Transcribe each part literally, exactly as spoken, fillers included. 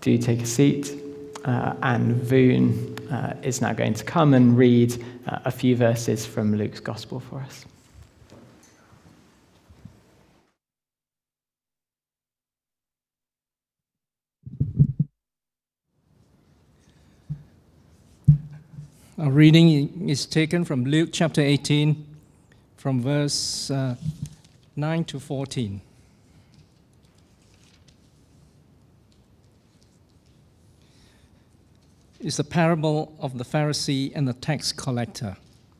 do take a seat, uh, and Voon uh, is now going to come and read uh, a few verses from Luke's Gospel for us. Our reading is taken from Luke chapter eighteen, from verse uh, nine to fourteen. It's the parable of the Pharisee and the tax collector.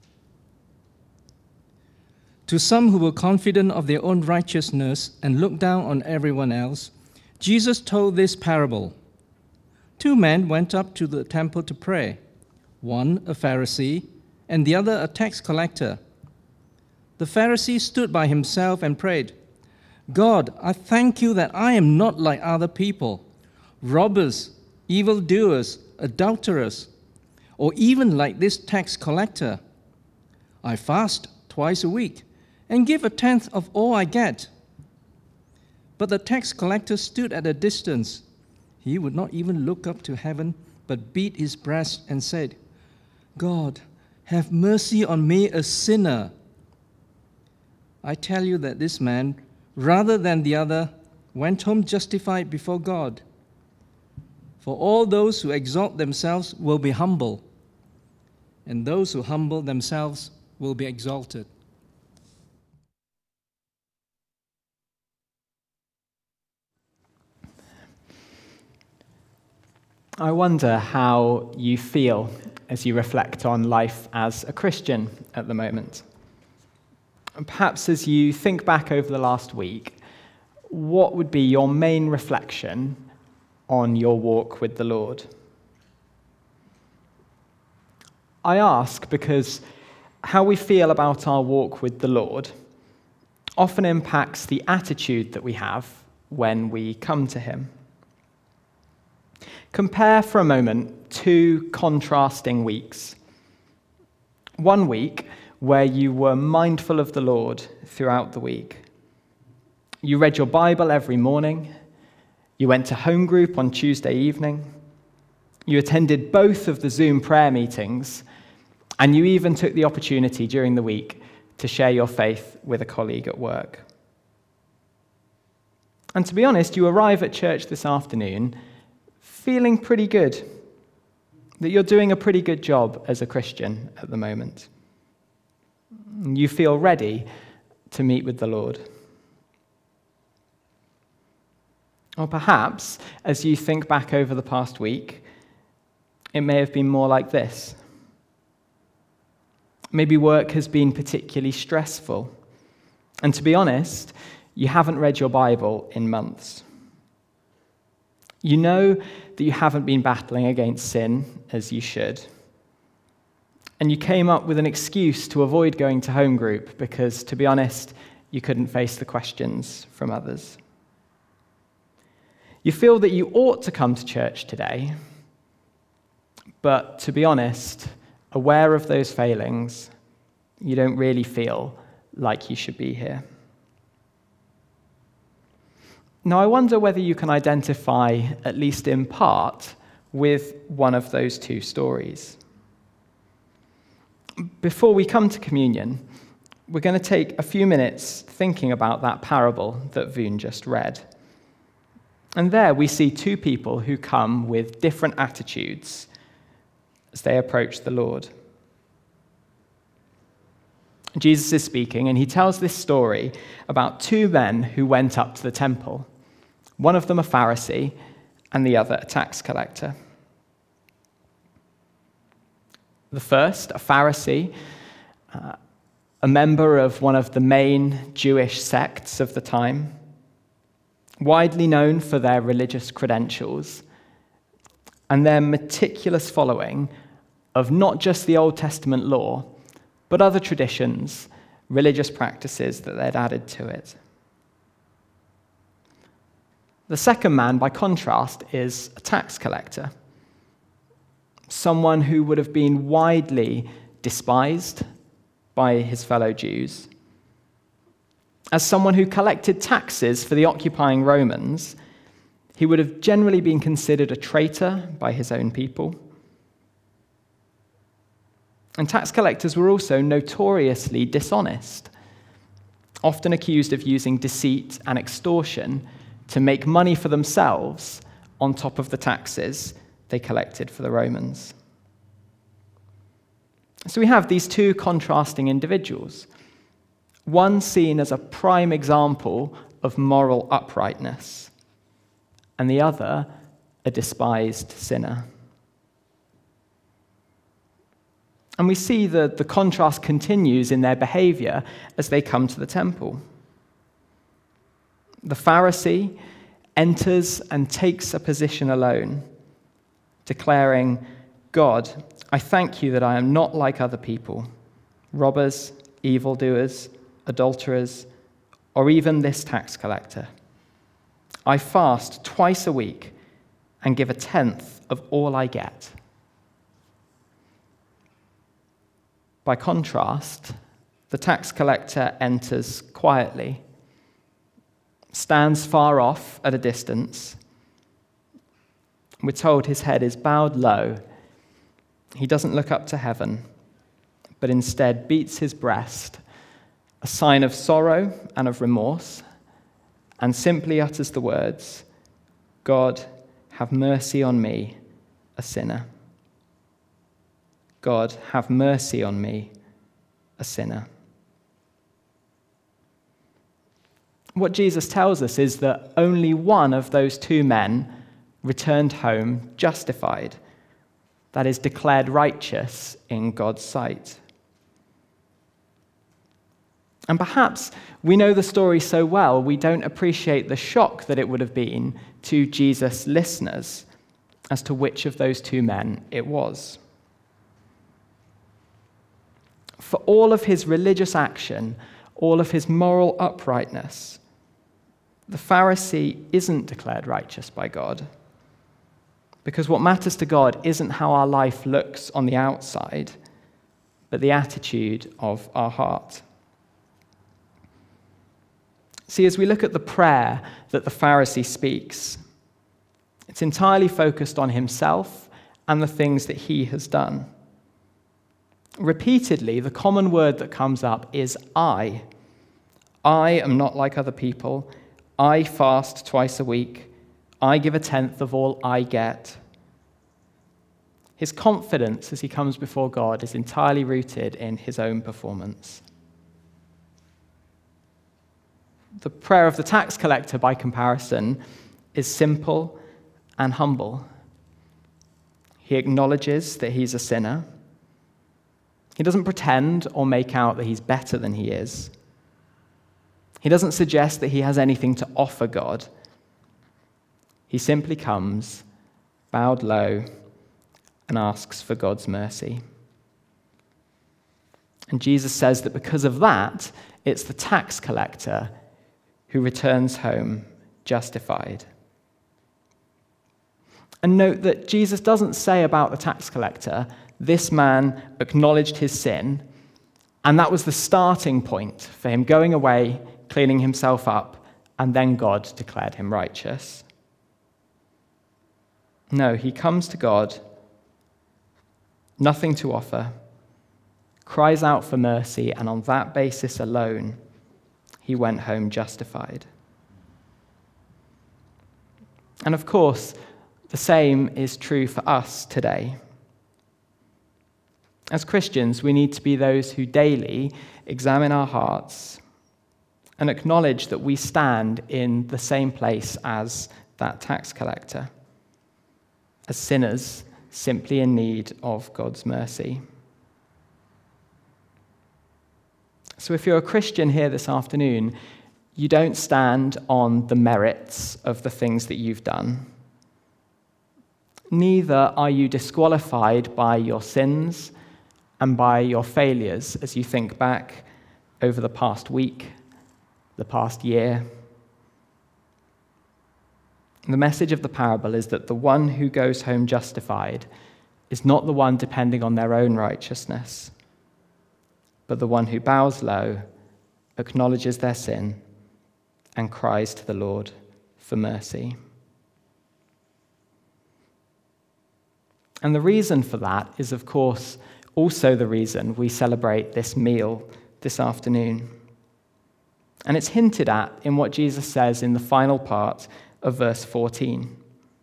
To some who were confident of their own righteousness and looked down on everyone else, Jesus told this parable. Two men went up to the temple to pray, one a Pharisee and the other a tax collector. The Pharisee stood by himself and prayed, "God, I thank you that I am not like other people, robbers, evildoers, adulterers, or even like this tax collector. I fast twice a week and give a tenth of all I get." But the tax collector stood at a distance. He would not even look up to heaven, but beat his breast and said, "God, have mercy on me, a sinner." I tell you that this man, rather than the other, went home justified before God. For all those who exalt themselves will be humble, and those who humble themselves will be exalted. I wonder how you feel as you reflect on life as a Christian at the moment. And perhaps as you think back over the last week, what would be your main reflection on your walk with the Lord? I ask because how we feel about our walk with the Lord often impacts the attitude that we have when we come to him. Compare for a moment two contrasting weeks. One week where you were mindful of the Lord throughout the week. You read your Bible every morning. You went to home group on Tuesday evening. You attended both of the Zoom prayer meetings, and you even took the opportunity during the week to share your faith with a colleague at work. And to be honest, you arrive at church this afternoon feeling pretty good, that you're doing a pretty good job as a Christian at the moment. You feel ready to meet with the Lord. Or perhaps, as you think back over the past week, it may have been more like this. Maybe work has been particularly stressful. And to be honest, you haven't read your Bible in months. You know that you haven't been battling against sin as you should. And you came up with an excuse to avoid going to home group because, to be honest, you couldn't face the questions from others. You feel that you ought to come to church today, but to be honest, aware of those failings, you don't really feel like you should be here. Now, I wonder whether you can identify, at least in part, with one of those two stories. Before we come to communion, we're going to take a few minutes thinking about that parable that Voon just read. And there we see two people who come with different attitudes as they approach the Lord. Jesus is speaking, and he tells this story about two men who went up to the temple. One of them a Pharisee, and the other a tax collector. The first, a Pharisee, uh, a member of one of the main Jewish sects of the time, widely known for their religious credentials and their meticulous following of not just the Old Testament law, but other traditions, religious practices that they'd added to it. The second man, by contrast, is a tax collector, someone who would have been widely despised by his fellow Jews, as someone who collected taxes for the occupying Romans. He would have generally been considered a traitor by his own people. And tax collectors were also notoriously dishonest, often accused of using deceit and extortion to make money for themselves on top of the taxes they collected for the Romans. So we have these two contrasting individuals, one seen as a prime example of moral uprightness, and the other a despised sinner. And we see that the contrast continues in their behavior as they come to the temple. The Pharisee enters and takes a position alone, declaring, "God, I thank you that I am not like other people, robbers, evildoers, adulterers, or even this tax collector. I fast twice a week and give a tenth of all I get." By contrast, the tax collector enters quietly, stands far off at a distance. We're told his head is bowed low. He doesn't look up to heaven, but instead beats his breast, a sign of sorrow and of remorse, and simply utters the words, "God, have mercy on me, a sinner. God, have mercy on me, a sinner." What Jesus tells us is that only one of those two men returned home justified, that is, declared righteous in God's sight. And perhaps we know the story so well, we don't appreciate the shock that it would have been to Jesus' listeners as to which of those two men it was. For all of his religious action, all of his moral uprightness, the Pharisee isn't declared righteous by God. Because what matters to God isn't how our life looks on the outside, but the attitude of our heart. See, as we look at the prayer that the Pharisee speaks, it's entirely focused on himself and the things that he has done. Repeatedly, the common word that comes up is I. I am not like other people. I fast twice a week. I give a tenth of all I get. His confidence as he comes before God is entirely rooted in his own performance. The prayer of the tax collector, by comparison, is simple and humble. He acknowledges that he's a sinner. He doesn't pretend or make out that he's better than he is. He doesn't suggest that he has anything to offer God. He simply comes, bowed low, and asks for God's mercy. And Jesus says that because of that, it's the tax collector who returns home justified. And note that Jesus doesn't say about the tax collector, this man acknowledged his sin, and that was the starting point for him going away, cleaning himself up, and then God declared him righteous. No, he comes to God, nothing to offer, cries out for mercy, and on that basis alone, he went home justified. And of course, the same is true for us today. As Christians, we need to be those who daily examine our hearts and acknowledge that we stand in the same place as that tax collector, as sinners simply in need of God's mercy. So if you're a Christian here this afternoon, you don't stand on the merits of the things that you've done. Neither are you disqualified by your sins and by your failures as you think back over the past week, the past year. The message of the parable is that the one who goes home justified is not the one depending on their own righteousness, but the one who bows low, acknowledges their sin, and cries to the Lord for mercy. And the reason for that is, of course, also the reason we celebrate this meal this afternoon. And it's hinted at in what Jesus says in the final part of verse fourteen.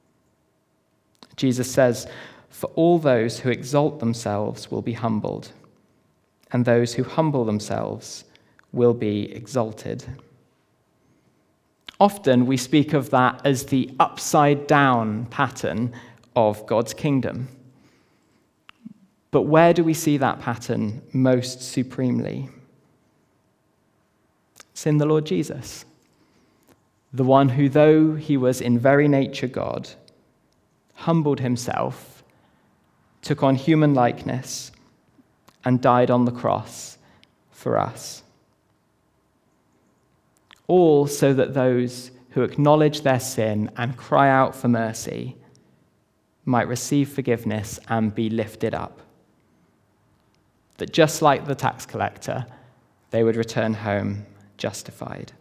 Jesus says, "For all those who exalt themselves will be humbled, and those who humble themselves will be exalted." Often we speak of that as the upside-down pattern of God's kingdom. But where do we see that pattern most supremely? It's in the Lord Jesus, the one who, though he was in very nature God, humbled himself, took on human likeness, and died on the cross for us. All so that those who acknowledge their sin and cry out for mercy might receive forgiveness and be lifted up. That just like the tax collector, they would return home justified.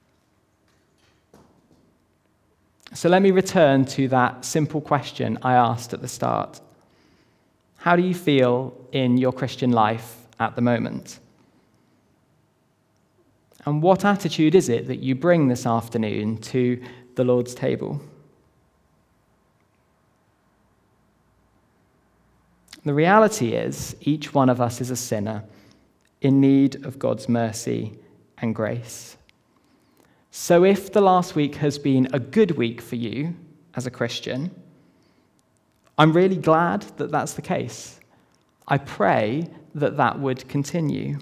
So let me return to that simple question I asked at the start. How do you feel in your Christian life at the moment? And what attitude is it that you bring this afternoon to the Lord's table? The reality is, each one of us is a sinner in need of God's mercy and grace. So if the last week has been a good week for you as a Christian, I'm really glad that that's the case. I pray that that would continue.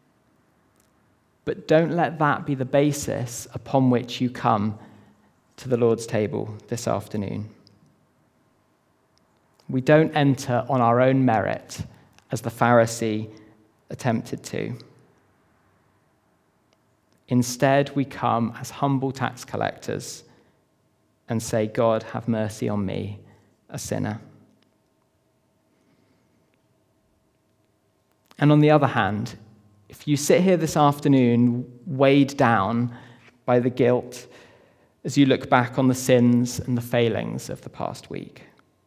But don't let that be the basis upon which you come to the Lord's table this afternoon. We don't enter on our own merit as the Pharisee attempted to. Instead, we come as humble tax collectors and say, "God, have mercy on me, a sinner." And on the other hand, if you sit here this afternoon weighed down by the guilt as you look back on the sins and the failings of the past week,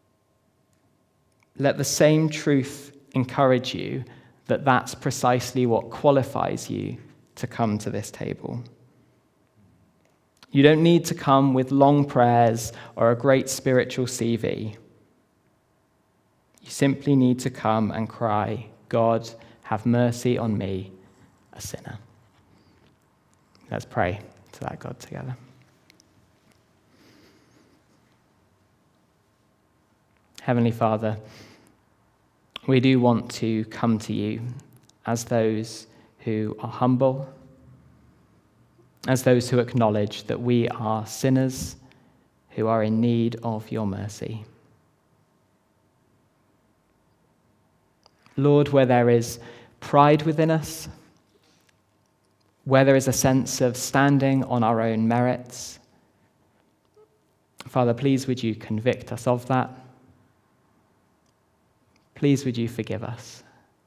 let the same truth encourage you that that's precisely what qualifies you to come to this table. You don't need to come with long prayers or a great spiritual C V. You simply need to come and cry, "God, have mercy on me, a sinner." Let's pray to that God together. Heavenly Father, we do want to come to you as those who are humble, as those who acknowledge that we are sinners who are in need of your mercy. Lord, where there is pride within us, where there is a sense of standing on our own merits, Father, please would you convict us of that? Please would you forgive us?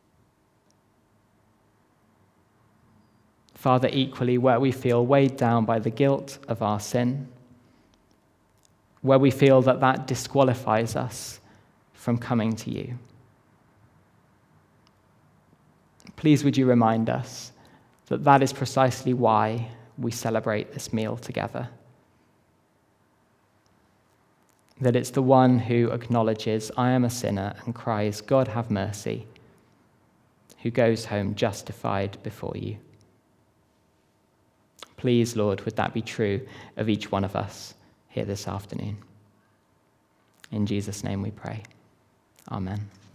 Father, equally, where we feel weighed down by the guilt of our sin, where we feel that that disqualifies us from coming to you, please would you remind us that that is precisely why we celebrate this meal together. That it's the one who acknowledges, "I am a sinner," and cries, "God, have mercy," who goes home justified before you. Please, Lord, would that be true of each one of us here this afternoon? In Jesus' name we pray. Amen.